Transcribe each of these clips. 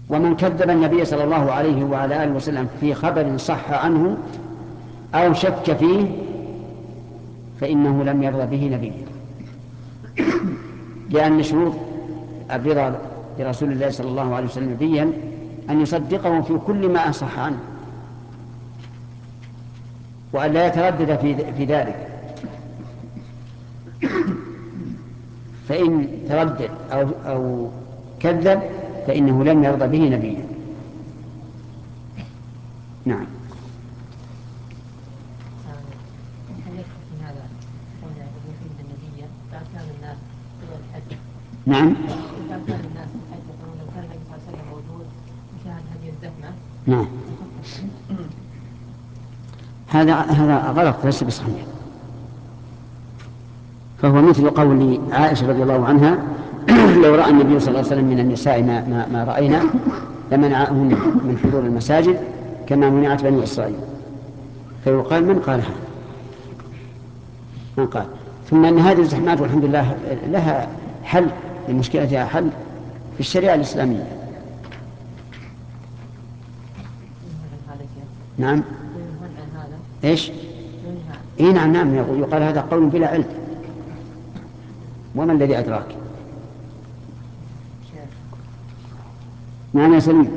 ومن كذب النبي صلى الله عليه وعلى آله وسلم في خبر صح عنه أو شك فيه فإنه لم يرضى به نبيه، لأن شروط الرضا برسول الله صلى الله عليه وسلم نبيا أن يصدقه في كل ما أصح عنه، وأن لا يتردد في ذلك. فإن تردد أو كذب فإنه لم يرضى به نبيا. نعم. نعم. نعم. هذا غلط ليس بصحيح، فهو مثل قول عائشة رضي الله عنها لو رأى النبي صلى الله عليه وسلم من النساء ما رأينا لمنعهن من حضور المساجد كما منعت بنو إسرائيل. فيقال من قالها؟ من قال؟ ثم أن هذه الزحمات والحمد لله لها حل، لمشكلتها حل في الشريعة الإسلامية. نعم. إيش؟ إيه نعم نعم، يقال هذا قول بلا علم. وما الذي أدراك؟ نعم يا سليم.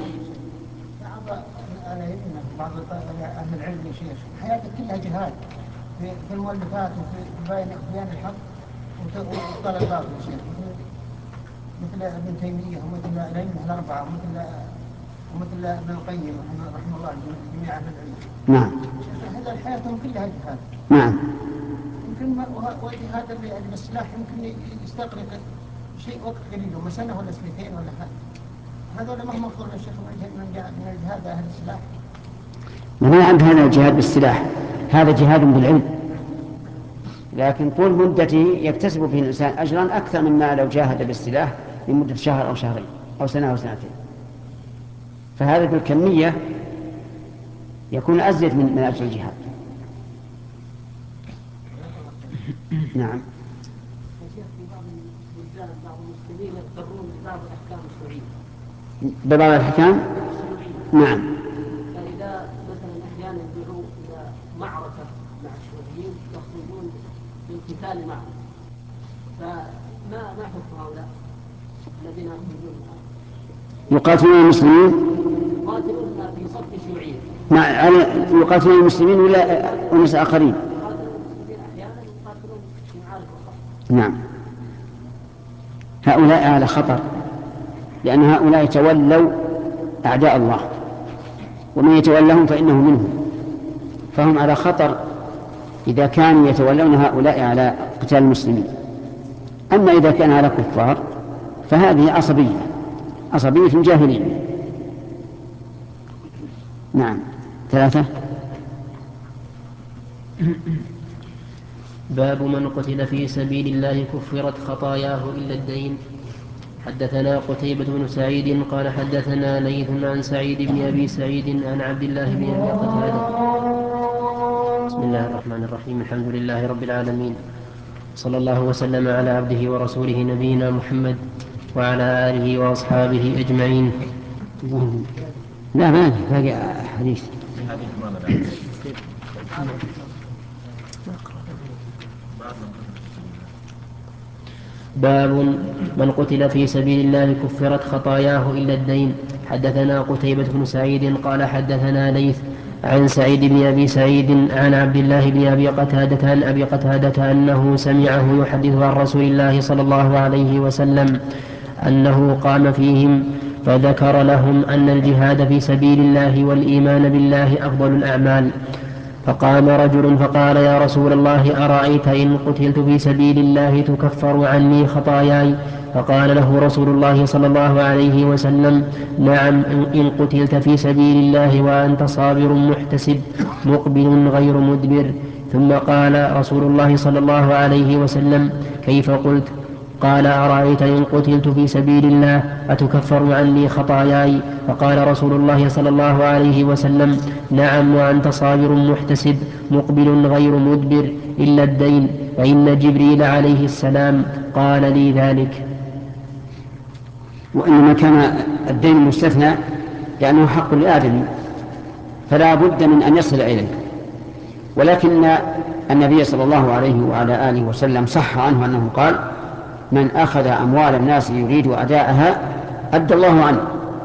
بعض أهل العلم يا شيخ حياتك كلها جهاد في المؤلفات وفي بيان الحق وإبطال الباطل يا شيخ، مثل ابن تيمية ومثل الأئمة الأربعة ومثل ابن القيم رحمه الله جميع أهل العلم. نعم. هذا حياتهم كلها جهاد. نعم. يمكن والجهاد بالسلاح يمكن يستغرق شيء وقت قليل، سنة ولا سنتين ولا حاجة. هذول مهما قلنا الشيخ من الجهاد أهل السلاح. ما عند هذا الجهاد بالسلاح، هذا جهاد بالعلم، لكن طول مدته يكتسب فيه الإنسان أجرا أكثر مما لو جاهد بالسلاح لمدة شهر أو شهرين أو سنة أو سنتين. فهذا بالكمية يكون أزيد من أجر الجهاد. نعم. بعض المسلمين يضطرون لبعض الأحكام الشرعية. ببعض الأحكام؟ نعم. فإذا مثلا أحيانا يدعوا إلى معركة مع الشيوعيين يخرجون للقتال معهم، فما حكم هؤلاء الذين يخرجون يقاتلون المسلمين؟ يقاتلون في صف الشيوعيين. نعم. يقاتلون المسلمين ولا أناس آخرين؟ يقاتلون المسلمين أحيانا يقاتلون في معارك أخرى. نعم. هؤلاء على خطر، لأن هؤلاء تولوا أعداء الله، ومن يتولهم فإنه منهم، فهم على خطر إذا كانوا يتولون هؤلاء على قتال المسلمين. أما إذا كان على كفار فهذه عصبية في الجاهلية. نعم. 3. باب من قتل في سبيل الله كفرت خطاياه إلا الدين. حدثنا قتيبة بن سعيد قال حدثنا ليث عن سعيد بن أبي سعيد عن عبد الله بن أبي قتادة. بسم الله الرحمن الرحيم. الحمد لله رب العالمين، صلى الله وسلم على عبده ورسوله نبينا محمد وعلى آله وأصحابه أجمعين. لا ما باقي حديث. باب من قتل في سبيل الله كفرت خطاياه إلا الدين. حدثنا قتيبة بن سعيد قال حدثنا ليث عن سعيد بن أبي سعيد عن عبد الله بن أبي قتادة عن أبي قتادة أنه سمعه يحدث عن رسول الله صلى الله عليه وسلم أنه قام فيهم فذكر لهم أن الجهاد في سبيل الله والإيمان بالله أفضل الأعمال. فقام رجل فقال يا رسول الله أرأيت إن قتلت في سبيل الله تكفر عني خطاياي؟ فقال له رسول الله صلى الله عليه وسلم نعم إن قتلت في سبيل الله وأنت صابر محتسب مقبل غير مدبر. ثم قال رسول الله صلى الله عليه وسلم كيف قلت؟ قال أرأيت إن قتلت في سبيل الله أتكفر عني خطاياي؟ فقال رسول الله صلى الله عليه وسلم نعم وأنت صابر محتسب مقبل غير مدبر إلا الدين فإن جبريل عليه السلام قال لي ذلك. وإنما كان الدين مستثنى لأنه حق لآدم فلا بد من أن يصل إليه. ولكن النبي صلى الله عليه وعلى آله وسلم صح عنه أنه قال: من أخذ أموال الناس يريد أداءها أدى الله عنه.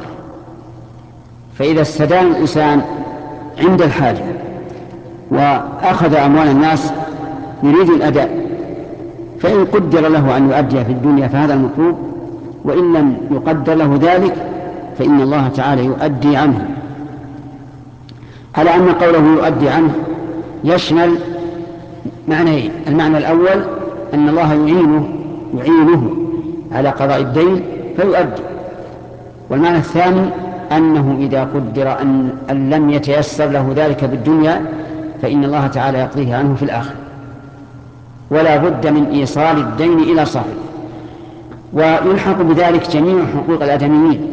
فإذا استدان الإنسان عند الحاجة وأخذ أموال الناس يريد الأداء، فإن قدر له أن يؤدي في الدنيا فهذا المطلوب، وإن لم يقدر له ذلك فإن الله تعالى يؤدي عنه. على أن قوله يؤدي عنه يشمل معنيين: المعنى الأول أن الله يعينه على قضاء الدين فيؤدي، والمعنى الثاني أنه إذا قدر أن لم يتيسر له ذلك بالدنيا فإن الله تعالى يقضيه عنه في الآخرة، ولا بد من إيصال الدين إلى صاحبه. ويلحق بذلك جميع حقوق الآدميين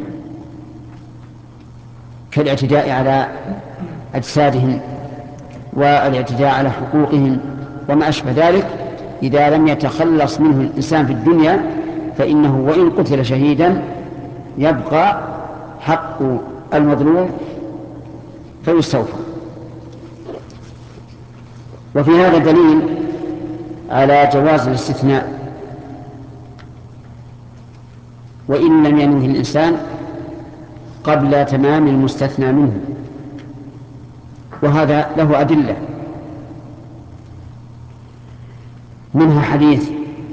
كالاعتداء على أجسادهم والاعتداء على حقوقهم وما أشبه ذلك. إذا لم يتخلص منه الإنسان في الدنيا فإنه وإن قتل شهيدا يبقى حق المظلوم فيستوفى. وفي هذا دليل على جواز الاستثناء وإن لم ينوه الإنسان قبل تمام المستثنى منه، وهذا له أدلة، منها حديث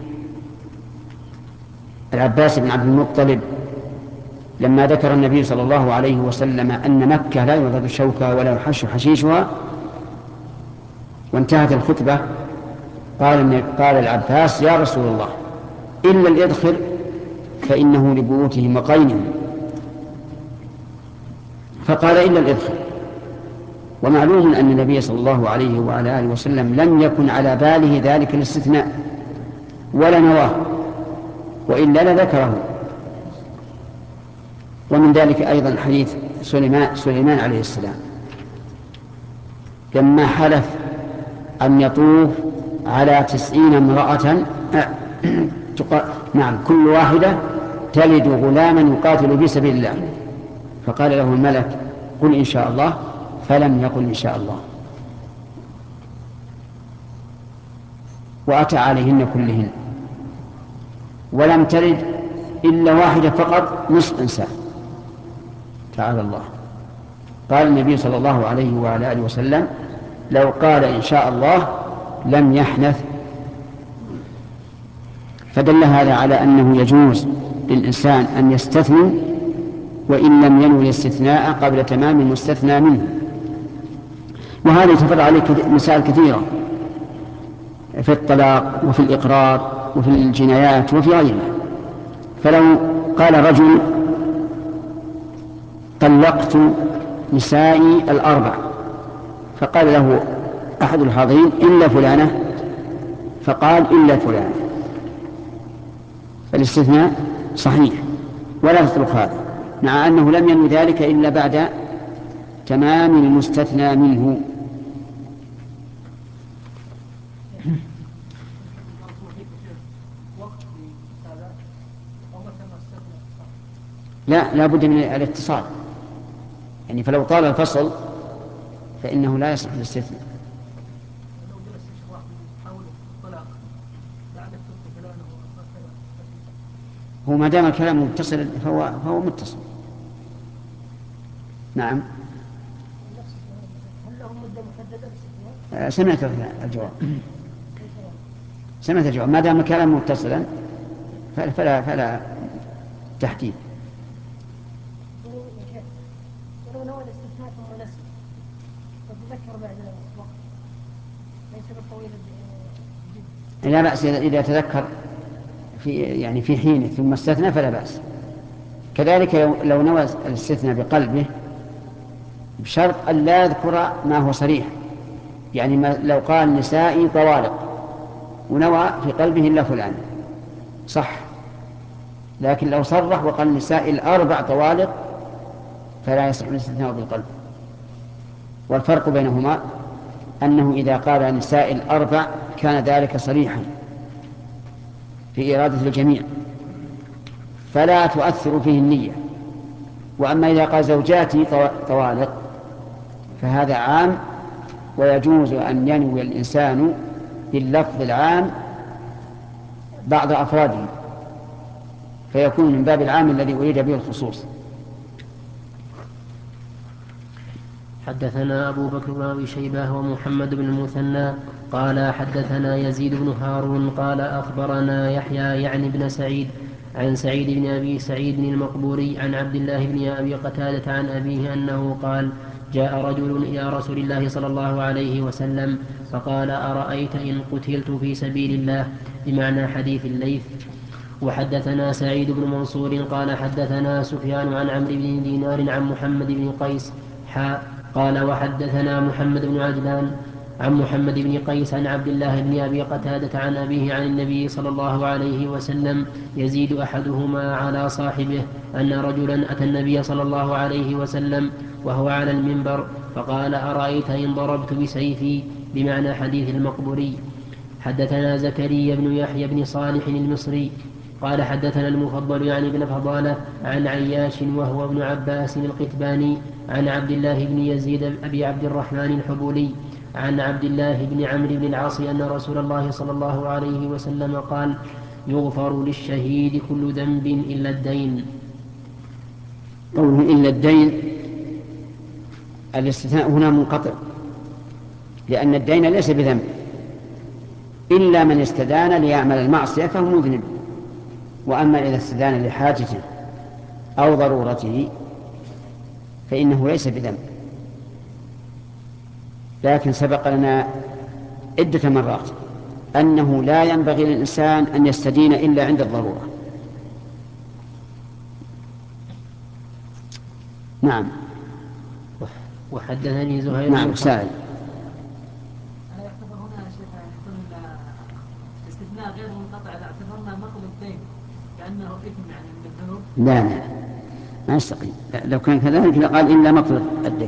العباس بن عبد المطلب لما ذكر النبي صلى الله عليه وسلم أن مكة لا يعضد شوكها ولا يحش حشيشها وانتهت الخطبة، قال العباس: يا رسول الله، إلا الإذخر فإنه لبيوتهم وقينهم. فقال: إلا الإذخر. ومعلوم أن النبي صلى الله عليه وعلى آله وسلم لم يكن على باله ذلك الاستثناء ولا نواه، وإلا لذكره. ومن ذلك أيضا حديث سليمان عليه السلام لما حلف أن يطوف على 90 امرأة كل واحدة تلد غلاما يقاتل في سبيل الله، فقال له الملك: قل إن شاء الله، فلم يقل إن شاء الله، وأتى عليهن كلهن، ولم تلد إلا واحدة فقط نصف إنسان. تعالى الله. قال النبي صلى الله عليه وعلى آله وسلم: لو قال إن شاء الله لم يحنث. فدل هذا على أنه يجوز للإنسان أن يستثني وإن لم ينوي الاستثناء قبل تمام المستثنى منه. وهذا يتفرع عليه مسائل كثيرة في الطلاق وفي الإقرار وفي الجنايات وفي غيرها. فلو قال رجل: طلقت نسائي الأربع، فقال له أحد الحاضرين: إلا فلانة، فقال: إلا فلانة، فالاستثناء صحيح ولا تطلق هذا، مع أنه لم ينوي ذلك إلا بعد تمام المستثنى منه. لا بد من الاتصال، يعني فلو طال الفصل فإنه لا يصح الاستثناء. هو ما دام الكلام متصل فهو متصل. نعم. سمعت الجواب. ما دام الكلام متصلا فلا تحديد. ولو نوى الاستثناء ثم نسي فتذكر بعد الوقت ليس بالطويل جدا. لا بأس إذا تذكر في حين ثم استثنى فلا بأس. كذلك لو نوى الاستثناء بقلبه بشرط أن لا يذكر ما هو صريح، يعني لو قال نسائي طوالق ونوى في قلبه إلا فلان صح، لكن لو صرح وقال نسائي الأربع طوالق فلا يصح الاستثناء بالقلب. والفرق بينهما أنه إذا قال نساء الأربع كان ذلك صريحا في إرادة الجميع، فلا تؤثر فيه النية. وأما إذا قال زوجاتي طوالق فهذا عام، ويجوز أن ينوي الإنسان باللفظ العام بعض أفراده، فيكون من باب العام الذي أريد به الخصوص. حدثنا أبو بكر بن أبي شيبة ومحمد بن المثنى قال حدثنا يزيد بن هارون قال أخبرنا يحيى يعني بن سعيد عن سعيد بن أبي سعيد المقبوري عن عبد الله بن أبي قتادة عن أبيه أنه قال: جاء رجل إلى رسول الله صلى الله عليه وسلم فقال: أرأيت إن قتلت في سبيل الله، بمعنى حديث الليث. وحدثنا سعيد بن منصور قال حدثنا سفيان عن عمرو بن دينار عن محمد بن قيس قال وحدثنا محمد بن عجلان عن محمد بن قيس عن عبد الله بن أبي قتادة عن أبيه عن النبي صلى الله عليه وسلم يزيد أحدهما على صاحبه أن رجلا أتى النبي صلى الله عليه وسلم وهو على المنبر فقال: أرأيت إن ضربت بسيفي، بمعنى حديث المقبوري. حدثنا زكريا بن يحيى بن صالح المصري قال حدثنا المفضل يعني بن فضالة عن عياش وهو ابن عباس القتباني عن عبد الله بن يزيد أبي عبد الرحمن الحبولي عن عبد الله بن عمرو بن العاص أن رسول الله صلى الله عليه وسلم قال: يغفر للشهيد كل ذنب إلا الدين. قوله إلا الدين الاستثناء هنا منقطع، لأن الدين ليس بذنب، إلا من استدان ليعمل المعصية فهو مذنب. وأما إذا استدان لحاجته أو ضرورته فإنه ليس بذنب. لكن سبق لنا عدة مرات أنه لا ينبغي للإنسان أن يستدين إلا عند الضرورة. نعم. وحدثني زهير نعم سائل. أنا يعتبر هنا شيخ يكون الاستثناء غير منقطع، اعتبرنا مقل الدين كأنه إثم يعني من الذنوب. لا ما يستقيم، لو كان كذلك لقال إلا مقل الدين.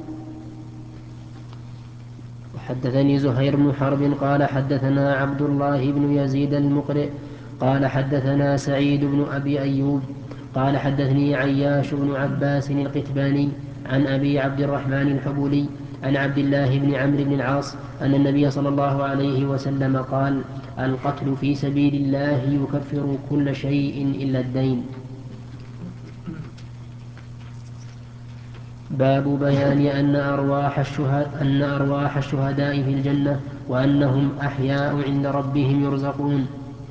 وحدثني زهير بن حرب قال حدثنا عبد الله بن يزيد المقرئ قال حدثنا سعيد بن أبي أيوب قال حدثني عياش بن عباس القتباني عن أبي عبد الرحمن الحبولي عن عبد الله بن عمرو بن العاص أن النبي صلى الله عليه وسلم قال: القتل في سبيل الله يكفر كل شيء إلا الدين. باب بيان أن أرواح الشهداء في الجنة وأنهم أحياء عند ربهم يرزقون.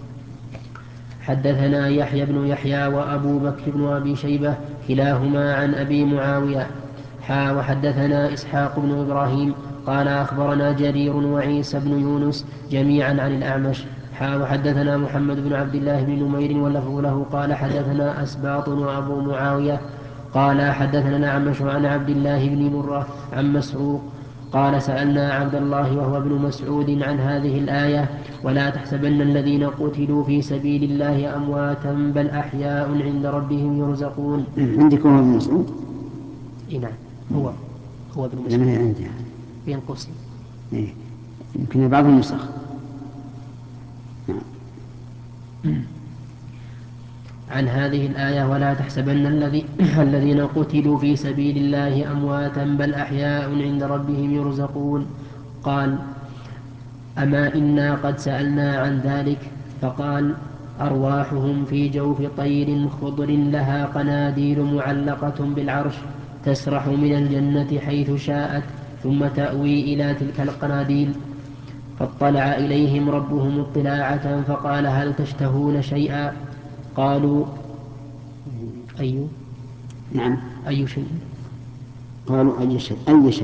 حدثنا يحيى بن يحيى وأبو بكر بن أبي شيبة كلاهما عن أبي معاوية وحدثنا إسحاق بن إبراهيم قال أخبرنا جرير وعيسى بن يونس جميعا عن الأعمش وحدثنا محمد بن عبد الله بن نمير واللفظ له قال حدثنا أسباط وأبو معاوية قال حدثنا الأعمش عن عبد الله بن مرة عن مسروق قال سألنا عبد الله وهو ابن مسعود عن هذه الآية: ولا تحسبن الذين قتلوا في سبيل الله أمواتا بل أحياء عند ربهم يرزقون. عندك هو ابن مسعود؟ نعم هو ابن مسعود عندي بين قوسين. يمكن بعض النسخ. عن هذه الآية: ولا تحسبن الذين قتلوا في سبيل الله أمواتا بل أحياء عند ربهم يرزقون. قال: أما إنا قد سألنا عن ذلك. فقال: أرواحهم في جوف طير خضر لها قناديل معلقة بالعرش تسرح من الجنة حيث شاءت ثم تأوي إلى تلك القناديل. فاطلع إليهم ربهم اطلاعة فقال: هل تشتهون شيئا؟ قالوا: نعم أي شيء؟ قالوا أي شيء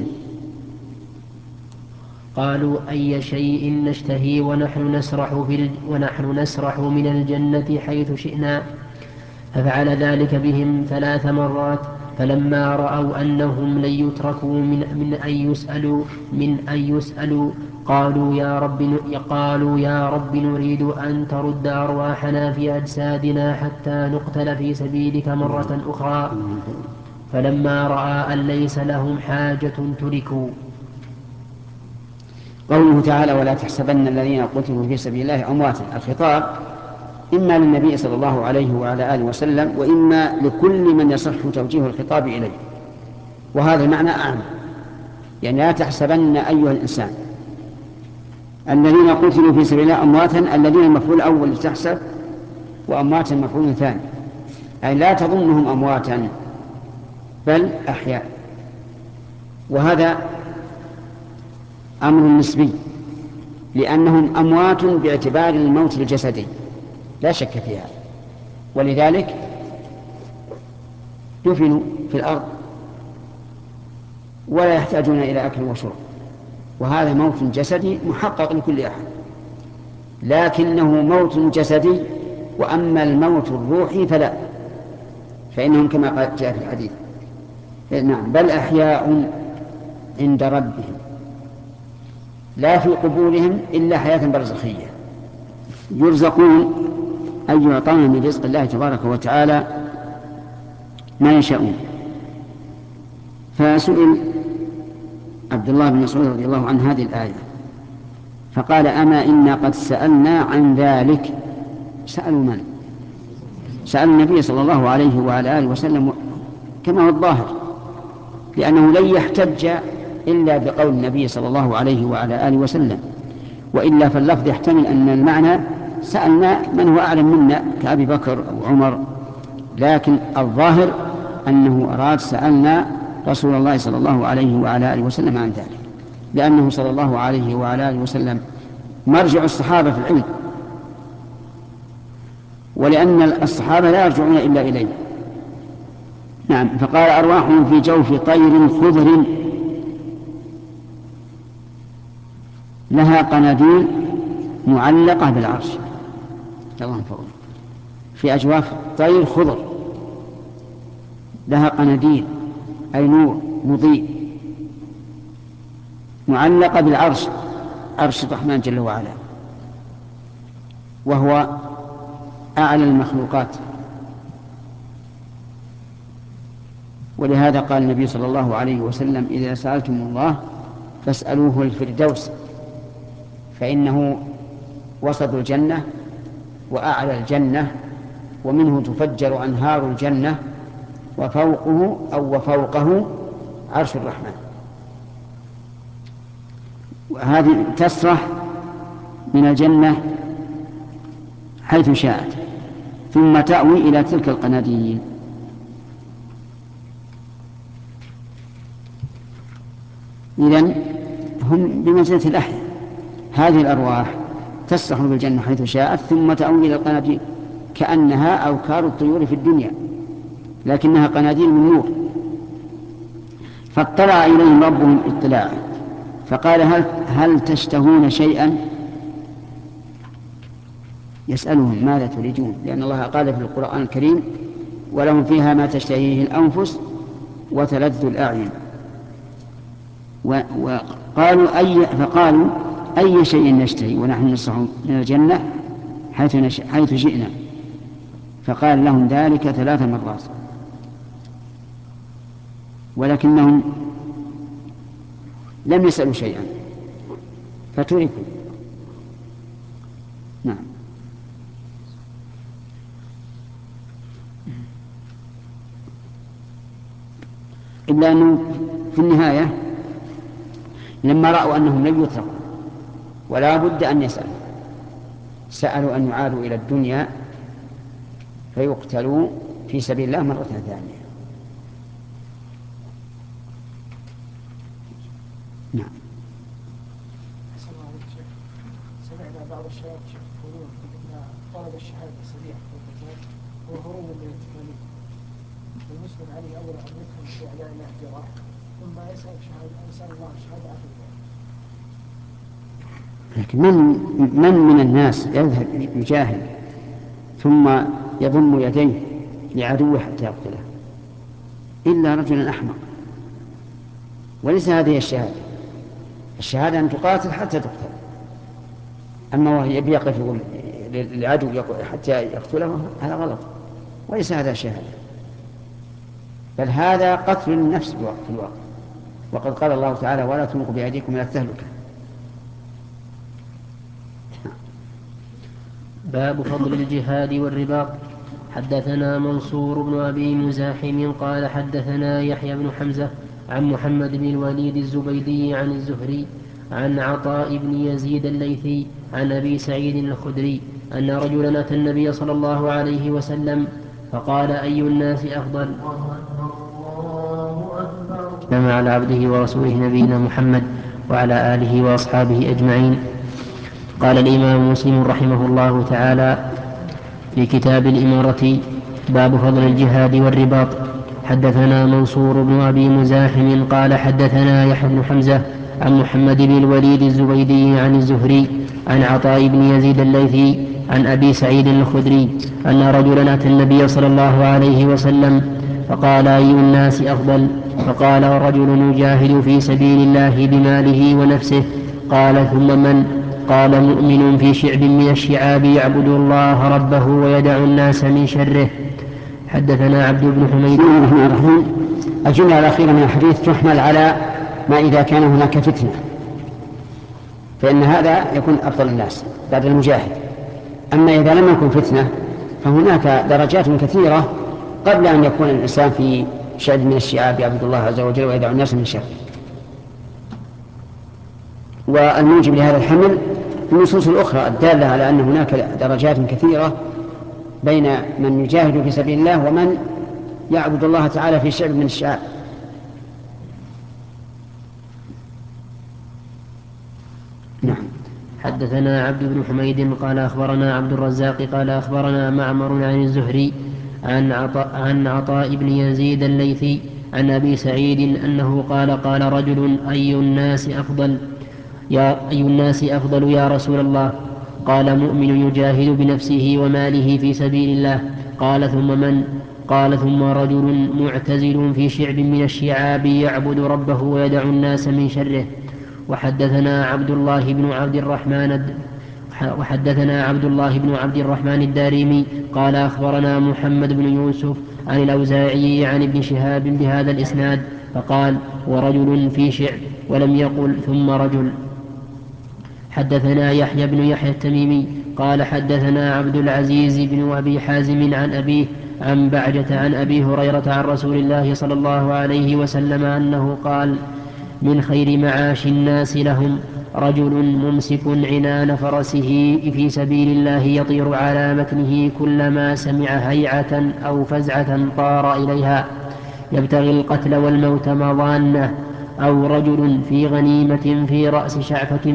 قالوا: أي شيء نشتهي ونحن نسرح من الجنة حيث شئنا. ففعل ذلك بهم 3 مرات، فلما رأوا أنهم لن يتركوا من أن يسألوا قالوا يا رب نريد أن ترد أرواحنا في أجسادنا حتى نقتل في سبيلك مرة أخرى. فلما رأى أن ليس لهم حاجة تركوا. قوله تعالى: ولا تحسبن الذين قتلوا في سبيل الله أمواتا، الخطاب إما للنبي صلى الله عليه وعلى آله وسلم، وإما لكل من يصح توجيه الخطاب إليه، وهذا المعنى أعم. يعني لا تحسبن أيها الإنسان الذين قتلوا في سبيل الله أمواتا، الذين المفعول الأول تحسب، وأمواتا مفعول ثاني، أي لا تظنهم أمواتا بل أحياء. وهذا أمر نسبي، لأنهم أموات باعتبار الموت الجسدي لا شك في هذا، ولذلك دفنوا في الأرض ولا يحتاجون إلى أكل وشرب، وهذا موت جسدي محقق لكل أحد، لكنه موت جسدي. وأما الموت الروحي فلا، فإنهم كما جاء في الحديث نعم بل أحياء عند ربهم لا في قبورهم إلا حياة برزخية، يرزقون أي يعطون من رزق الله تبارك وتعالى ما يشاءون. فسئل عبد الله بن مسعود رضي الله عنه هذه الآية فقال: أما إنا قد سألنا عن ذلك. سألوا من؟ سألوا النبي صلى الله عليه وعلى آله وسلم كما هو الظاهر، لأنه لن يحتج إلا بقول النبي صلى الله عليه وعلى آله وسلم، وإلا فاللفظ يحتمل أن المعنى سألنا من هو أعلم منا كأبي بكر أو عمر، لكن الظاهر أنه أراد سألنا رسول الله صلى الله عليه وعلى آله وسلم عن ذلك، لأنه صلى الله عليه وعلى آله وسلم مرجع الصحابة في العلم، ولأن الصحابة لا يرجعون إلا إليه. نعم. فقال: أرواحهم في جوف طير خضر لها قناديل معلقة بالعرش. اللهم فضل. في أجواف طير خضر لها قناديل أي نور مضيء معلقة بالعرش، عرش الرحمن جل وعلا، وهو أعلى المخلوقات. ولهذا قال النبي صلى الله عليه وسلم: إذا سألتم الله فاسألوه الفردوس، فإنه وسط الجنة وأعلى الجنة، ومنه تفجر أنهار الجنة، وفوقه أو وفوقه عرش الرحمن. وهذه تسرح من الجنة حيث شاءت، ثم تأوي إلى تلك القناديل. إذن هم بمنزلة الأحياء. هذه الأرواح تسرح بالجنة حيث شاءت ثم تأوي إلى القناديل، كأنها أوكار الطيور في الدنيا، لكنها قناديل من نور. فاطلع إليهم ربهم اطلاعا فقال: هل تشتهون شيئا؟ يسألهم ماذا تريدون، لأن الله قال في القرآن الكريم: ولهم فيها ما تشتهيه الأنفس وتلذ الأعين. فقالوا: أي شيء نشتهي ونحن نصح من الجنة حيث شئنا. فقال لهم ذلك 3 مرات، ولكنهم لم يسألوا شيئا فتركوا. نعم. إلا أنه في النهاية لما رأوا أنهم لم يتركوا ولا بد أن يسألوا، سألوا أن يعادوا إلى الدنيا فيقتلوا في سبيل الله مرة ثانية. نعم. سمعنا بعض الشباب يقولون ان طلب الشهاده سريع هو هروب من التكاليف، والمسلم عليه اولا ان يكون في اعلاء الاعتراف ثم يسال الله الشهاده اخر. لكن من الناس يذهب يجاهد ثم يضم يديه لعدوه حتى يقتله إلا رجلا أحمق؟ وليس هذه الشهادة أن تقاتل حتى تقتل، أما وهي يقف للعدو حتى يقتله هذا غلط، وليس هذا شهادة، بل هذا قتل النفس في الواقع. وقد قال الله تعالى: ولا تلقوا بأيديكم إلى التهلكة. باب فضل الجهاد والرباط. حدثنا منصور بن أبي مزاحم قال حدثنا يحيى بن حمزة عن محمد بن الوليد الزبيدي عن الزهري عن عطاء بن يزيد الليثي عن أبي سعيد الخدري أن رجلا أتى النبي صلى الله عليه وسلم فقال أي الناس أفضل؟ سلام على عبده ورسوله نبينا محمد وعلى آله وأصحابه أجمعين. قال الإمام مسلم رحمه الله تعالى في كتاب الإمارة: باب فضل الجهاد والرباط. حدثنا منصور بن أبي مزاحم قال حدثنا يحيى بن حمزة عن محمد بن الوليد الزبيدي عن الزهري عن عطاء بن يزيد الليثي عن أبي سعيد الخدري أن رجلا أتى النبي صلى الله عليه وسلم فقال أي الناس أفضل؟ فقال رجل يجاهد في سبيل الله بماله ونفسه. قال ثم من؟ قال مؤمن في شعب من الشعاب يعبد الله ربه ويدع الناس من شره. حدثنا عبد بن حميد. بسم الله الرحمن الرحيم. الجملة الأخيرة من الحديث تحمل على ما إذا كان هناك فتنة، فإن هذا يكون أفضل الناس بعد المجاهد. أما إذا لم يكن فتنة فهناك درجات كثيرة قبل أن يكون الإنسان في شعب من الشعاب يعبد الله عز وجل ويدع الناس من شره. والموجب لهذا الحمل النصوص الأخرى الدالة على أن هناك درجات كثيرة بين من يجاهد في سبيل الله ومن يعبد الله تعالى في شعب من الشعاب. نعم. حدثنا عبد بن حميد قال أخبرنا عبد الرزاق قال أخبرنا معمر عن الزهري عن عطاء بن يزيد الليثي عن أبي سعيد أنه قال قال رجل أي الناس أفضل يا رسول الله؟ قال مؤمن يجاهد بنفسه وماله في سبيل الله. قال ثم من؟ قال ثم رجل معتزل في شعب من الشعاب يعبد ربه ويدع الناس من شره. وحدثنا عبد الله بن عبد الرحمن الدارمي قال أخبرنا محمد بن يوسف عن الأوزاعي عن ابن شهاب بهذا الإسناد فقال ورجل في شعب ولم يقل ثم رجل. حدثنا يحيى بن يحيى التميمي قال حدثنا عبد العزيز بن أبي حازم عن أبيه عن بعجة عن أبي هريرة عن رسول الله صلى الله عليه وسلم أنه قال من خير معاش الناس لهم رجل ممسك عنان فرسه في سبيل الله يطير على متنه كلما سمع هيعة أو فزعة طار إليها يبتغي القتل والموت مظانه. أو رجل في غنيمة في رأس شعفة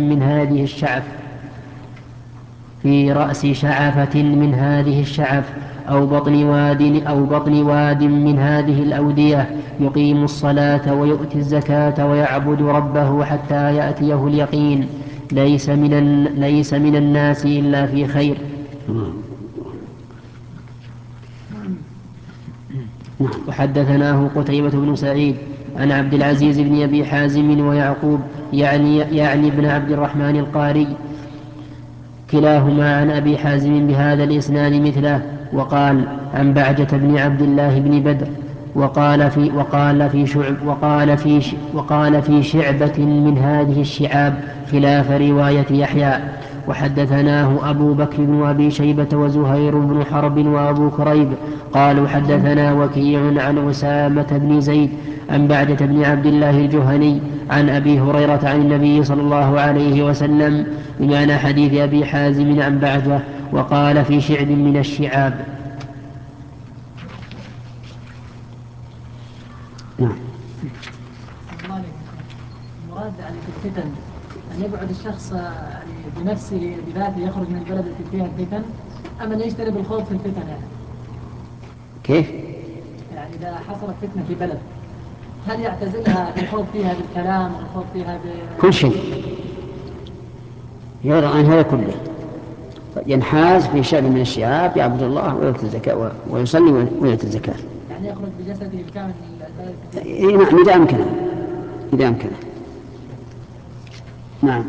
من هذه الشعف أو بطن واد من هذه الأودية يقيم الصلاة ويؤتي الزكاة ويعبد ربه حتى يأتيه اليقين ليس من الناس إلا في خير. وحدثناه قتيبة بن سعيد عن عبد العزيز بن أبي حازم ويعقوب يعني ابن عبد الرحمن القاري كلاهما عن أبي حازم بهذا الإسناد مثله. وقال عن بعجة بن عبد الله بن بدر وقال في شعبة من هذه الشعاب خلاف رواية يحيى. وحدثناه أبو بكر بن أبي شيبة وزهير بن حرب وأبو كريب قالوا حدثنا وكيع عن أسامة بن زيد عن بعجة بن عبد الله الجهني عن أبي هريرة عن النبي صلى الله عليه وسلم بمعنى حديث أبي حازم عن بعجة. وقال في شعب من الشعاب. نعم. المراد يعني في الفتن أن يبعد الشخص يعني بنفسه بذاته يخرج من البلد التي فيها الفتن، أم أن يجتنب الخوض في الفتن يعني؟ كيف؟ يعني إذا حصلت فتنة في بلد هل يعتزلها بالخوض فيها بالكلام والخوض فيها كل شيء يعرض عن هذا كله، ينحاز في شعب من الشعاب يعبد الله ويؤتي الزكاة ويصلي ويؤتي الزكاة، يعني يخرج بجسده الكامل من البلد؟ نعم إذا أمكنه. نعم.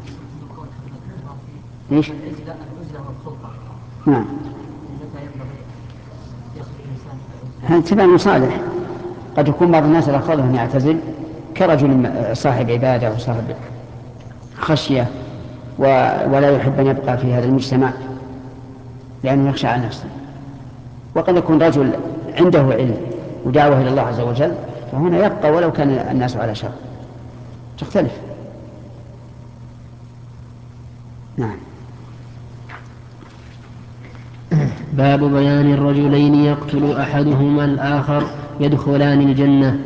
إيش؟ نعم. هذا تبع المصالح. قد يكون بعض الناس الأفضل أن يعتزل كرجل صاحب عبادة وصاحب خشية ولا يحب أن يبقى في هذا المجتمع لأنه يخشى على نفسه. وقد يكون رجل عنده علم ودعوة إلى الله عز وجل، فهنا يبقى ولو كان الناس على شر، تختلف. نعم. باب بيان الرجلين يقتل أحدهما الآخر يدخلان الجنة.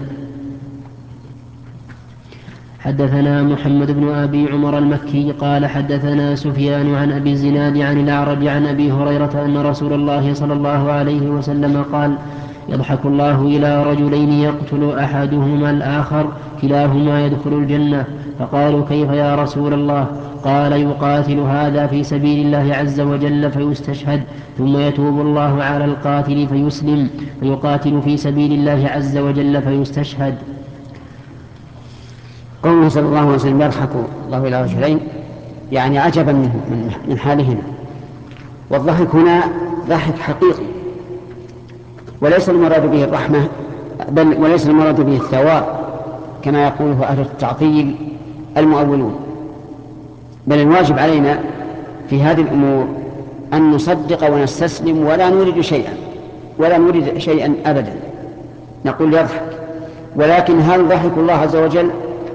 حدثنا محمد بن أبي عمر المكي قال حدثنا سفيان عن أبي الزناد عن الأعرج عن أبي هريرة أن رسول الله صلى الله عليه وسلم قال: يضحك الله إلى رجلين يقتل أحدهما الآخر كلاهما يدخل الجنة. فقالوا: كيف يا رسول الله؟ قال: يقاتل هذا في سبيل الله عز وجل فيستشهد، ثم يتوب الله على القاتل فيسلم، فيقاتل في سبيل الله عز وجل فيستشهد. قوله صلى الله عليه وسلم يضحك الله إلى رجلين، يعني عجبا من حالهما. والضحك هنا ضحك حقيقي، وليس المراد به الرحمة، بل وليس المراد به الثواب كما يقوله أهل التعطيل المؤولون. بل الواجب علينا في هذه الأمور أن نصدق ونستسلم ولا نريد شيئا أبدا. نقول يضحك، ولكن هل ضحك الله عز وجل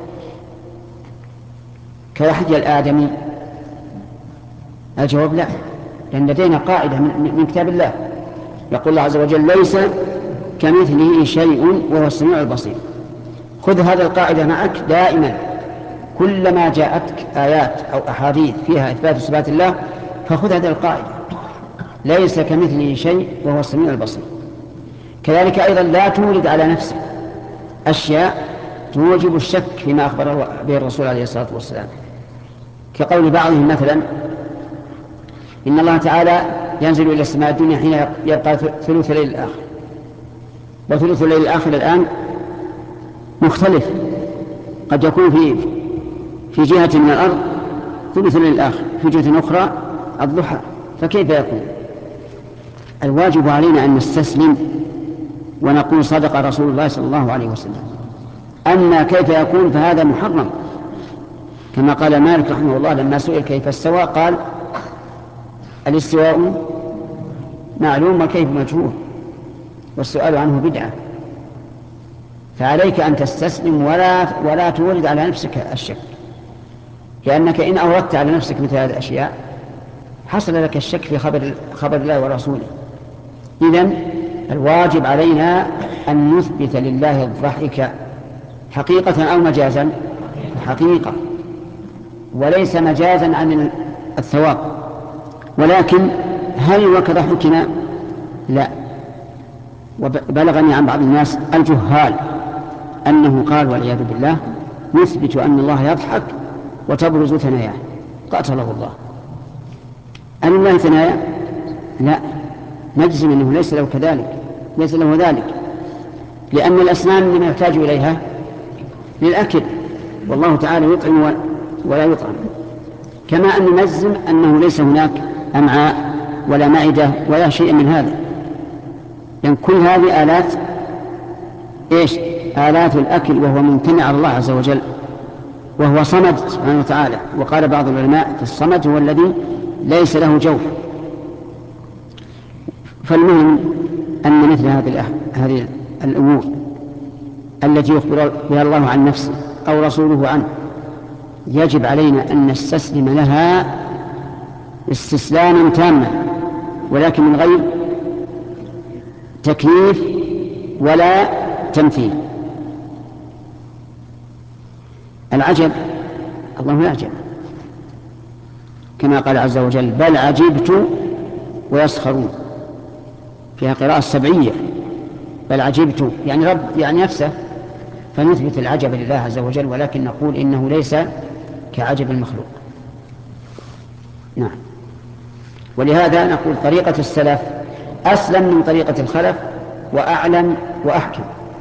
كضحك الآدمي؟ الجواب لا، لأن لدينا قاعدة من كتاب الله يقول الله عز وجل: ليس كمثله شيء وهو السميع البصير. خذ هذه القاعدة معك دائما، كلما جاءتك آيات أو أحاديث فيها إثبات صفات الله فخذ هذه القاعدة: ليس كمثله شيء وهو السميع البصير. كذلك أيضا لا تورد على نفسك أشياء توجب الشك فيما أخبر به الرسول عليه الصلاة والسلام، كقول بعضهم مثلا: إن الله تعالى ينزل إلى السماء الدنيا حين يبقى ثلث الليل الآخر، وثلث الليل الآخر الآن مختلف، قد يكون في جهة من الأرض ثلث الليل الآخر، في جهة أخرى الضحى، فكيف يكون؟ الواجب علينا أن نستسلم ونقول: صدق رسول الله صلى الله عليه وسلم. أما كيف يكون فهذا محرم، كما قال مالك رحمه الله لما سئل كيف استوى قال: الاستواء معلوم وكيف مجهول، والسؤال عنه بدعة. فعليك أن تستسلم ولا تورد على نفسك الشك، لأنك إن أوردت على نفسك مثل هذه الأشياء حصل لك الشك في خبر الله ورسوله. إذن الواجب علينا أن نثبت لله الضحك حقيقة أو مجازا، حقيقة، وليس مجازا عن الثواب. ولكن هل وكضحكنا؟ لا. وبلغني عن بعض الناس الجهال أنه قال والعياذ بالله: نثبت أن الله يضحك وتبرز ثناياه، قاتله الله. أن الله ثنايا؟ لا، نجزم أنه ليس له كذلك، ليس له ذلك، لأن الأسنان إنما يحتاج إليها للأكل، والله تعالى يطعم ولا يطعم. كما أن نجزم أنه ليس هناك أمعاء ولا معدة ولا شيء من هذا، لأن كل هذه آلات آلات الأكل، وهو ممتنع على الله عز وجل، وهو صمد سبحانه وتعالى. وقال بعض العلماء في الصمد هو الذي ليس له جوف. فالمهم أن مثل هذه الأمور التي يخبر بها الله عن نفسه أو رسوله عنه يجب علينا أن نستسلم لها استسلاما تاما، ولكن من غير تكييف ولا تمثيل. العجب الله يعجب، كما قال عز وجل: بل عجبت ويسخرون، فيها قراءة سبعية، بل عجبت يعني رب يعني نفسه، فنثبت العجب لله عز وجل، ولكن نقول إنه ليس كعجب المخلوق. نعم. ولهذا نقول طريقة السلف أسلم من طريقة الخلف وأعلم وأحكم.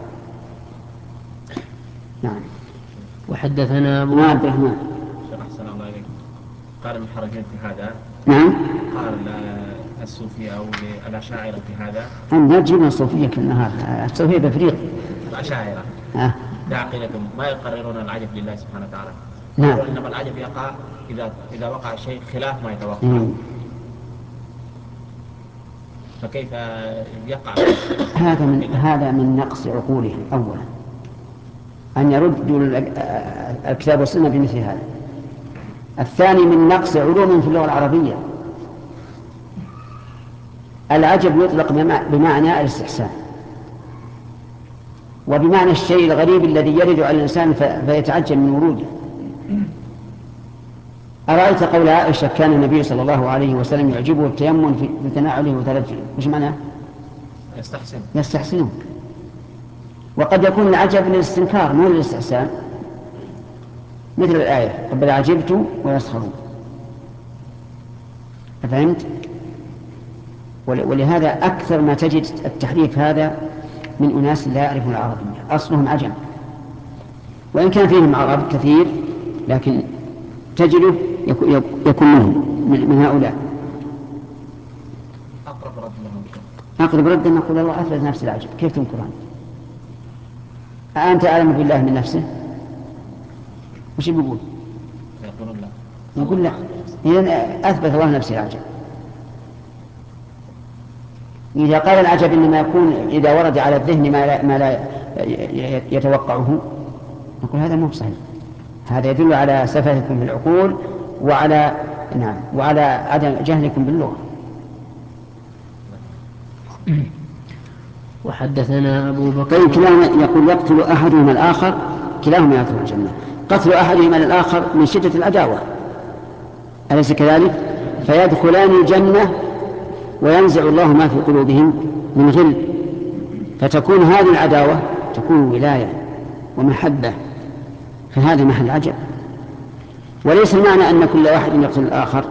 نعم. وحدثنا أبو عبد الرحمن. أحسن الله إليكم. قال المحرجين في هذا، نعم، قال الصوفية أو الأشاعرة في هذا، لا تجيبنا الصوفية كل نهار، الصوفية بفريق. الأشاعرة بعقيدتهم ما يقررون العجب لله سبحانه وتعالى. نعم. قالوا إنما العجب يقع إذا وقع شيء خلاف ما يتوقع. فكيف يقع هذا من نقص عقولهم أولا أن يردوا الكتاب والسنة بمثل هذا. الثاني من نقص علوم في اللغة العربية. العجب يطلق بمعنى الاستحسان وبمعنى الشيء الغريب الذي يرد على الإنسان فيتعجب من وروده. أرأيت قول عائشة كان النبي صلى الله عليه وسلم يعجبه التيمم في تناوله وترجله، وش معناه؟ يستحسنه. وقد يكون العجب للاستنكار مو للاستحسان، مثل الآية قبل عجبت ويسخرون. فهمت؟ ولهذا أكثر ما تجد التحريف هذا من أناس لا يعرفون العربية، أصلهم عجم، وإن كان فيهم عرب كثير لكن تجده يكون من هؤلاء. أقرب رد أن نقول الله أثبت نفس العجب، كيف تنكران؟ أنت أعلم بالله من نفسه؟ وش بيقول؟ يقول لا. إذن أثبت الله نفس العجب. إذا قال العجب إنما يكون إذا ورد على الذهن ما لا يتوقعه، نقول هذا مو صحيح، هذا يدل على سفهكم في العقول وعلى عدم جهلكم باللغة. وحدثنا أبو بكر كلاهما يقول يقتل أحدهما الآخر كلاهما يدخل الجنة. قتل أحدهما الآخر من شدة العداوة، أليس كذلك؟ فيدخلان الجنة وينزع الله ما في قلوبهم من غل، فتكون هذه العداوة تكون ولاية ومحبة، فهذا محل عجب. وليس المعنى أن كل واحد يقتل الآخر،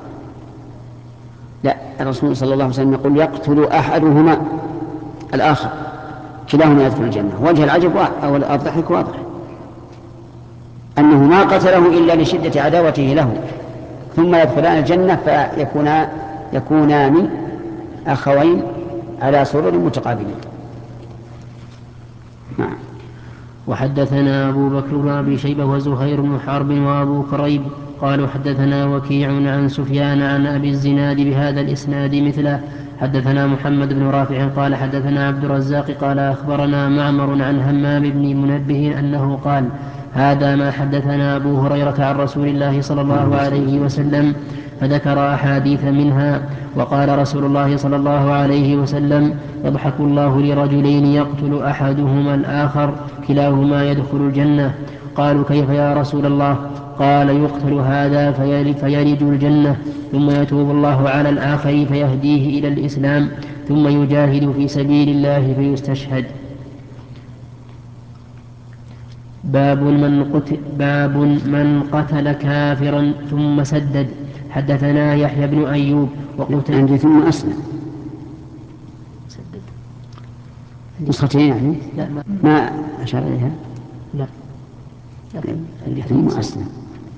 لا، الرسول صلى الله عليه وسلم يقول يقتل أحدهما الآخر كلاهما يدخل الجنة. وجه العجب أو الضحك واضح، أنه ما قتله إلا لشدة عداوته له، ثم يدخلان الجنة فيكونان أخوين على سرر متقابلين. نعم. وحدثنا أبو بكر بن أبي شيبة وزهير بن حرب وأبو كريب قالوا حدثنا وكيع عن سفيان عن أبي الزناد بهذا الإسناد مثله. حدثنا محمد بن رافع قال حدثنا عبد الرزاق قال أخبرنا معمر عن همام بن منبه أنه قال هذا ما حدثنا أبو هريرة عن رسول الله صلى الله عليه وسلم، فذكر أحاديث منها. وقال رسول الله صلى الله عليه وسلم يضحك الله لرجلين يقتل أحدهما الآخر كلاهما يدخل الجنة. قالوا كيف يا رسول الله؟ قال يقتل هذا فيلج الجنة، ثم يتوب الله على الآخر فيهديه إلى الإسلام، ثم يجاهد في سبيل الله فيستشهد. باب من قتل كافرا ثم سدد. حدثنا يحيى بن أيوب عندي ثم أسلم نسختين يعني لا ما أشار إليها. لا ثم أسلم.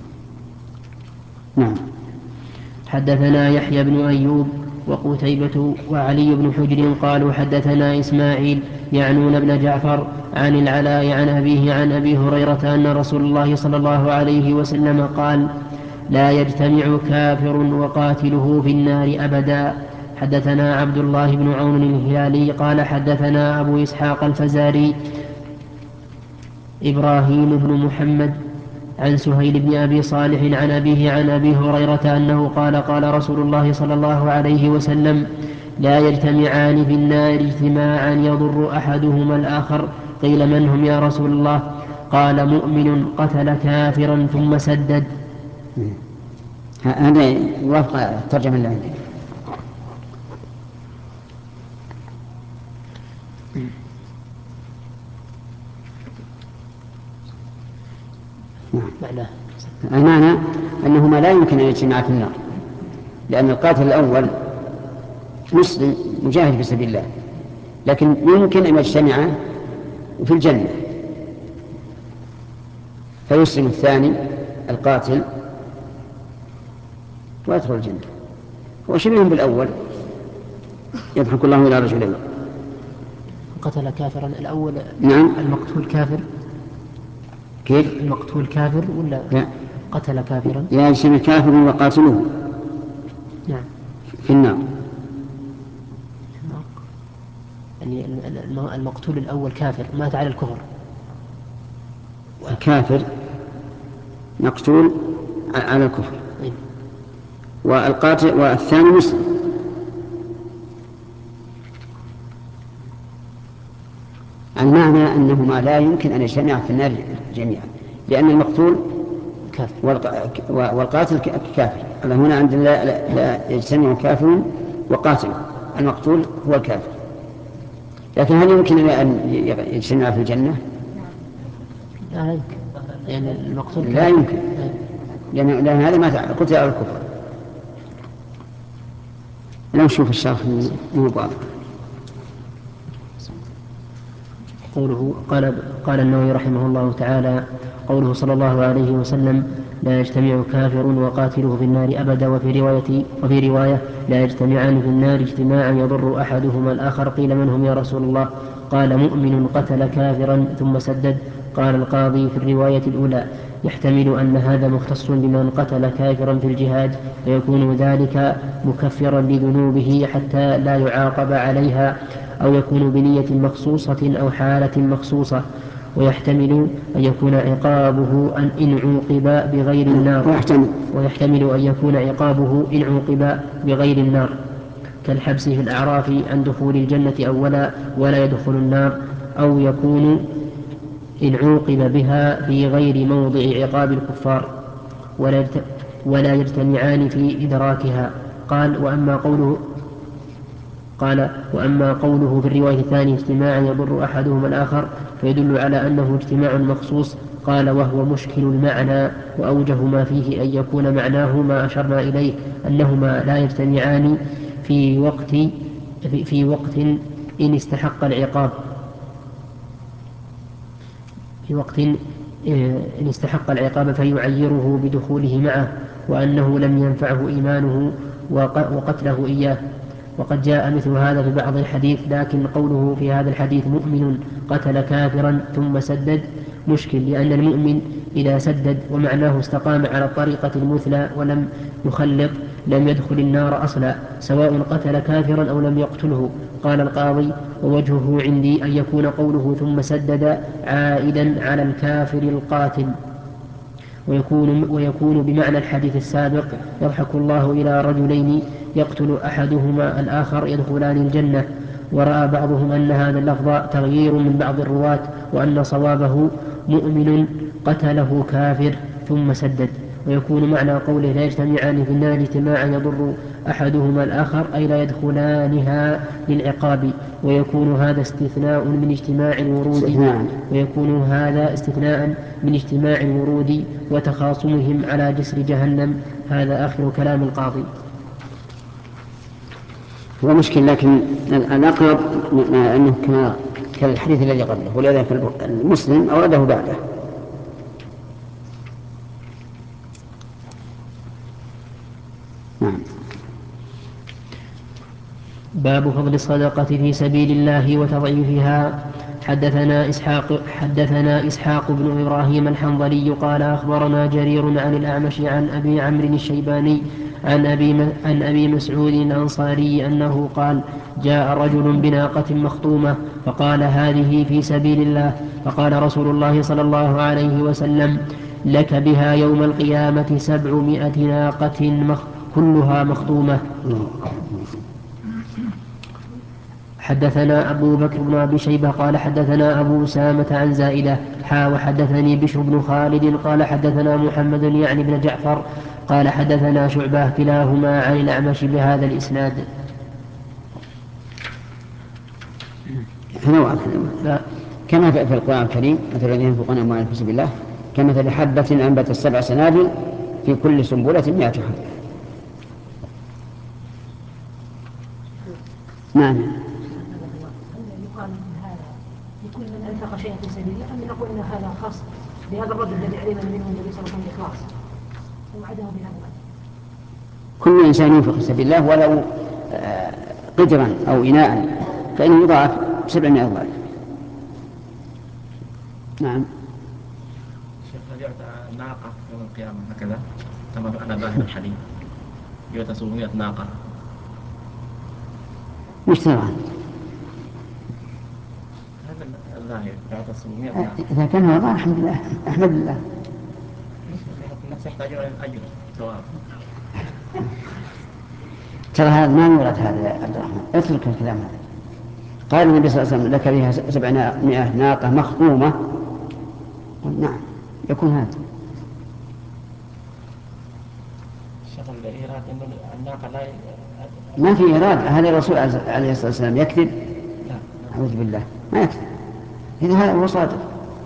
نعم. حدثنا يحيى بن أيوب وقتيبة وعلي بن حجر قالوا حدثنا إسماعيل يعنون بن جعفر عن العلاء عن أبيه عن أبي هريرة أن رسول الله صلى الله عليه وسلم قال لا يجتمع كافر وقاتله في النار أبدا. حدثنا عبد الله بن عون الهلالي قال حدثنا أبو إسحاق الفزاري إبراهيم بن محمد عن سهيل بن أبي صالح عن أبيه عن أبي هريرة أنه قال قال رسول الله صلى الله عليه وسلم لا يجتمعان في النار اجتماعا يضر أحدهما الآخر. قيل من هم يا رسول الله؟ قال مؤمن قتل كافرا ثم سدد. هذا يوافق الترجمة اللي عندي. المعنى أنهما لا يمكن أن يجتمعا في النار، لأن القاتل الأول مسلم مجاهد في سبيل الله، لكن يمكن أن يجتمعا في الجنة، فيسلم الثاني القاتل ويدخل الجنة. هو شبيه بالأول يضحك الله إلى رجلين. قتل كافرا الأول. نعم. المقتول كافر. كيف؟ المقتول كافر ولا لا. قتل كافرا؟ يجتمع كافر وقاتله نعم في النار. المقتول الأول كافر مات على الكفر. الكافر مقتول على الكفر، والقاتل والثاني مسلم. المعنى أنهما لا يمكن أن يجتمعا في النار جميعا، لأن المقتول كافر والقاتل كافر. هنا عندنا لا يجتمع كافر وقاتل، المقتول هو الكافر. لكن هل يمكن أن يجتمع في الجنة؟ لا يمكن، يعني المقتول كافر. لا يمكن، لأن هذا ما قتل على الكفر. لو نشوف الشرح مو واضح. قوله قال النووي رحمه الله تعالى: قوله صلى الله عليه وسلم: لا يجتمع كافر وقاتله في النار أبدا. وفي رواية: لا يجتمعان في النار اجتماعا يضر أحدهما الآخر. قيل: من هم يا رسول الله؟ قال: مؤمن قتل كافرا ثم سدد. قال القاضي: في الرواية الأولى يحتمل أن هذا مختص بمن قتل كافرا في الجهاد، فيكون ذلك مكفرا لذنوبه حتى لا يعاقب عليها، أو يكون بنية مخصوصة أو حالة مخصوصة. ويحتمل أن يكون عقابه إن عوقب بغير النار، ويحتمل أن يكون عقابه إن عوقب بغير النار، كالحبس في الأعراف عن دخول الجنة أولا ولا يدخل النار، أو يكون إن عوقب بها في غير موضع عقاب الكفار ولا يجتمعان في إدراكها. قال: وأما قوله في الرواية الثانية اجتماعا يضر أحدهما الآخر فيدل على أنه اجتماع مخصوص. قال: وهو مشكل المعنى، وأوجه ما فيه أن يكون معناه ما أشرنا إليه، أنهما لا يجتمعان في وقت إن استحق العقاب، فيعيره بدخوله معه، وأنه لم ينفعه إيمانه وقتله إياه. وقد جاء مثل هذا في بعض الحديث، لكن قوله في هذا الحديث: مؤمن قتل كافرا ثم سدد مشكل، لأن المؤمن إذا سدد ومعناه استقام على الطريقة المثلى ولم يخلط لم يدخل النار أصلا، سواء قتل كافرا أو لم يقتله. قال القاضي: ووجهه عندي أن يكون قوله ثم سدد عائدا على الكافر القاتل، ويكون بمعنى الحديث السابق: يضحك الله إلى رجلين يقتل أحدهما الآخر يدخلان الجنة. ورأى بعضهم أن هذا اللفظ تغيير من بعض الرواة، وأن صوابه مؤمن قتله كافر ثم سدد. ويكون معنى قوله: لا يجتمعان في النار اجتماعا يضر أحدهما الآخر، أي لا يدخلانها للعقاب. ويكون هذا استثناء من اجتماع الورود وتخاصمهم على جسر جهنم. هذا آخر كلام القاضي. هو مشكل، لكن الأقرب أنه كالحديث الذي قبله، ولذلك المسلم أورده بعده. نعم. باب فضل الصدقة في سبيل الله وتضعيفها. حدثنا إسحاق بن إبراهيم الحنظلي قال: أخبرنا جرير عن الأعمش عن أبي عمرو الشيباني عن أبي مسعود الأنصاري أنه قال: جاء رجل بناقة مخطومة فقال: هذه في سبيل الله. فقال رسول الله صلى الله عليه وسلم: لك بها يوم القيامة 700 ناقة كلها مخطومة. حدثنا أبو بكر بن أبي شيبة قال: حدثنا أبو أسامة عن زائدة وحدثني بشر بن خالد قال: حدثنا محمد يعني بن جعفر قال: حدثنا شعبة كلاهما عن الأعمش بهذا الإسناد. كما في القرآن الكريم: مثل الذين ينفقون أموالهم في سبيل الله كمثل حبة أنبتت 7 سنابل في كل سنبلة 100 حبة. نعم. يقال ان هذا لكل من انفق شيئا في سبيل الله، ام نقول ان هذا خاص بهذا الرجل الذي علم منه النبي صلى الله عليه وسلم الاخلاص ووعده بهذا الرجل؟ كل انسان ينفق في سبيل الله ولو قدرا او اناء فانه يضاعف 700 ضعف. نعم. شيخ، هل يعطى ناقة يوم القيامة هكذا كما على ظاهر الحديث؟ يعطى 700 ناقة مشترى. الظاهر يعتصم 100 إذا كان هو ظاهر الحمد لله أحمد الله. الناس يحتاجون إلى الأجر ثواب. ترى هذا ما يورد هذا يا عبد الرحمن، اترك الكلام هذا. قال النبي صلى الله عليه وسلم لك فيها 700 ناقة مخطومة، نعم يكون هذا. الشيخ الإيراد إنه الناقة لا ما في إيراد، هل الرسول عليه الصلاة والسلام يكذب؟ أعوذ بالله ما يكذب، إذا هذا هو صادق.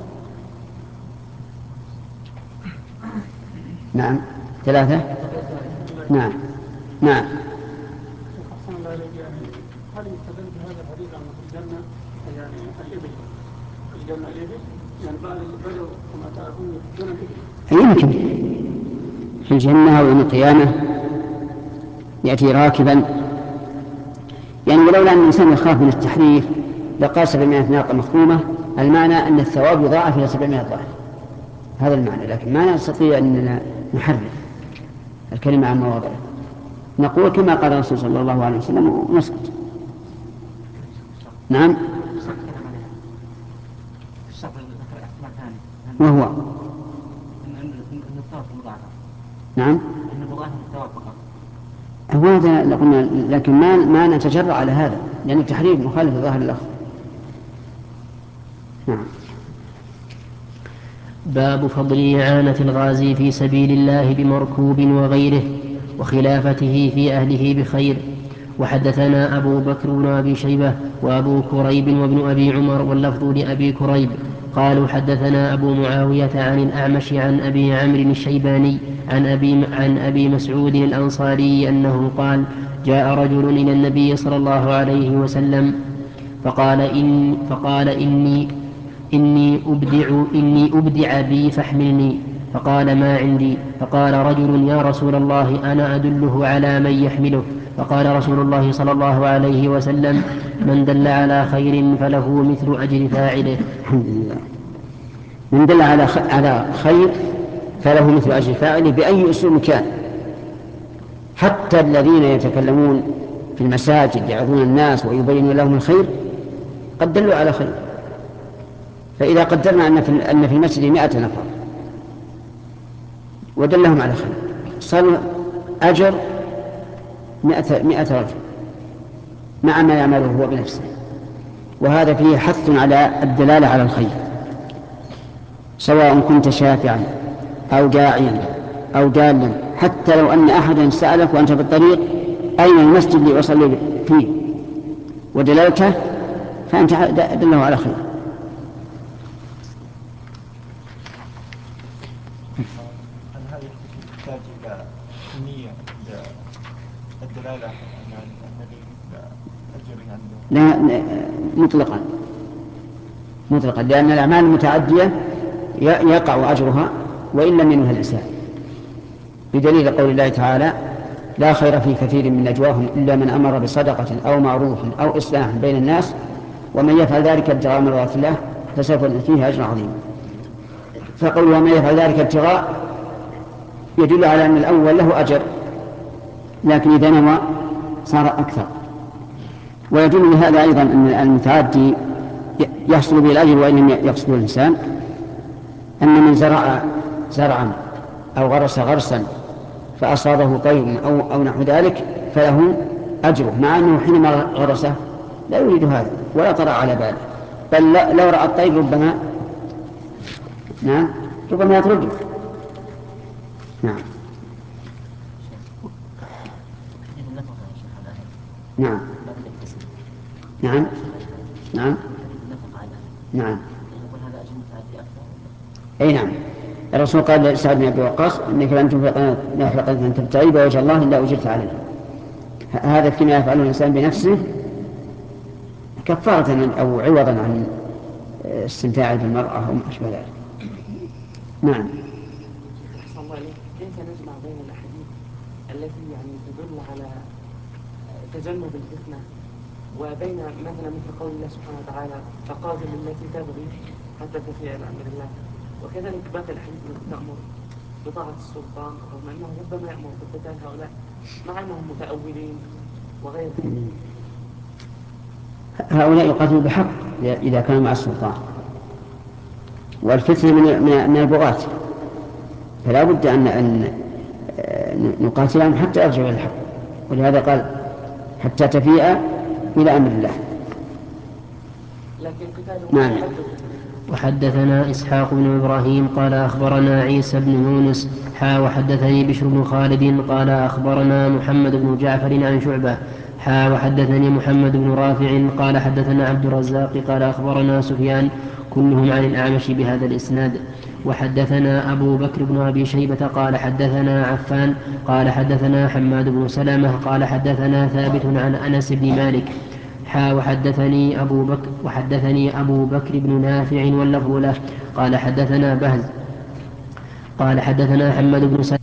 نعم 3. نعم نعم. أحسن الله إليك، هل يستدل بهذا الحديث أن في الجنة يعني الإبل، الجنة الإبل يعني بعد البدو كما تعرفون يكون الإبل؟ يمكن في الجنة أو يوم القيامة يأتي راكبا، يعني ولولا أن الإنسان يخاف من التحريف لقال 700 ناقة مخطومة، المعنى أن الثواب يضاعف إلى 700 ضعف، هذا المعنى، لكن ما نستطيع أن نحرف الكلمة عن مواضعه، نقول كما قال الرسول صلى الله عليه وسلم ونسكت. نعم. وهو نعم هذا قلنا، لكن ما نتجرأ على هذا لأن التحريف مخالف لظاهر اللفظ. نعم. باب فضل إعانة الغازي في سبيل الله بمركوب وغيره وخلافته في أهله بخير. وحدثنا أبو بكر بن أبي شيبة وأبو كريب وابن أبي عمر واللفظ لأبي كريب قالوا حدثنا أبو معاوية عن الأعمش عن أبي عمرو الشيباني عن أبي مسعود الأنصاري أنه قال جاء رجل إلى النبي صلى الله عليه وسلم فقال إني أبدع بي فاحملني. فقال ما عندي. فقال رجل يا رسول الله أنا أدله على من يحمله. فقال رسول الله صلى الله عليه وسلم من دل على خير فله مثل أجر فاعله. الحمد لله. من دل على خير فله مثل أجر فاعله بأي أسلوب كان. حتى الذين يتكلمون في المساجد يعظون الناس ويبينون لهم الخير قد دلوا على خير. فإذا قدرنا أن في المسجد 100 نفر ودلهم على خير صار أجر 100 رجل مع ما يعمله هو بنفسه، وهذا فيه حث على الدلالة على الخير، سواء كنت شافعا أو داعيا أو دالا. حتى لو أن أحدا سألك وأنت في الطريق أين المسجد اللي أصلي فيه ودللته فأنت دله على خير. هل هذا يحتاج إلى نية الدلالة أن الذي أجر عنده؟ لا مطلقا لأن الأعمال المتعدية يقع أجرها وإن لم ينوها الإنسان، بدليل قول الله تعالى لا خير في كثير من نجواهم إلا من أمر بصدقة أو معروف أو إصلاح بين الناس ومن يفعل ذلك ابتغاء مرضات الله فسوف نؤتيه أجرا عظيما. فقول ومن يفعل ذلك ابتغاء يدل على أن الأول له أجر، لكن إذا نوى صار أكثر. ويدل لهذا أيضا أن المتعدي يحصل به الأجر وإن لم يقصده الإنسان، أن من زرع زرعا أو غرس غرسا فأصابه طير أو نحو ذلك فله أجره، مع أنه حينما غرسه لا يريد هذا ولا طرأ على باله، بل لو رأى الطير ربما يطرده. نعم. نعم نعم نعم نعم. أي نعم. الرسول قال لسعد بن أبي وقاص إنك لن تنفق نفقة أن تبتغي بوجه الله إلا أجرت عليه. هذا فيما يفعله الإنسان بنفسه كفارة أو عوضا عن استمتاعه بالمرأة أو ما أشبه ذلك. نعم. أحسن الله عليك، كيف نجمع بين الأحاديث التي يعني تدل على تجنب الفتنة وبين مثلا مثل قول الله سبحانه وتعالى فقاتل التي تبغي حتى تفيء إلى أمر الله، وكذلك باقي الأحاديث التي تأمر بطاعة السلطان رغم أنه ربما يأمر بقتال هؤلاء مع أنهم متأولين وغير ذلك. هؤلاء يقاتلون بحق إذا كانوا مع السلطان، والفتنة من البغاة، فلا بد أن نقاتلهم حتى يرجعوا إلى الحق، ولهذا قال حتى تفيء إلى أمر الله. لكن قتالهم نعم. وحدثنا إسحاق بن إبراهيم قال أخبرنا عيسى بن يونس وحدثني بشر بن خالد قال أخبرنا محمد بن جعفر عن شعبة وحدثني محمد بن رافع قال حدثنا عبد الرزاق قال أخبرنا سفيان كلهم عن الأعمش بهذا الإسناد. وحدثنا أبو بكر بن أبي شيبة قال حدثنا عفان قال حدثنا حماد بن سلمة قال حدثنا ثابت عن أنس بن مالك وحدثني أبو بكر بن نافع واللفظ له قال حدثنا بهز قال حدثنا حماد بن سلمة